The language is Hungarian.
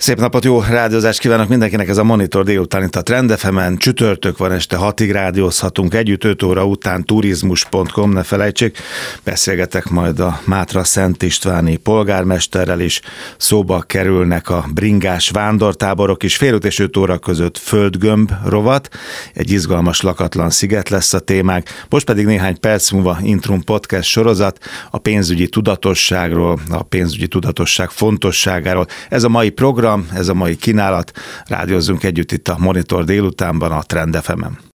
Szép napot, jó rádiózást kívánok mindenkinek, ez a Monitor délután itt a Trend FM-en. Csütörtök van, este 6-ig rádiózhatunk együtt, 5 óra után turizmus.com, ne felejtsék. Beszélgetek majd a Mátra Szent Istváni polgármesterrel is, szóba kerülnek a bringás vándortáborok is, fél 5 és 5 óra között földgömb rovat, egy izgalmas lakatlan sziget lesz a témák, most pedig néhány perc múlva Intrum Podcast sorozat a pénzügyi tudatosságról, a pénzügyi tudatosság fontosságáról. Ez a mai program, ez a mai kínálat, rádiózzunk együtt itt a Monitor délutánban a Trend FM-en.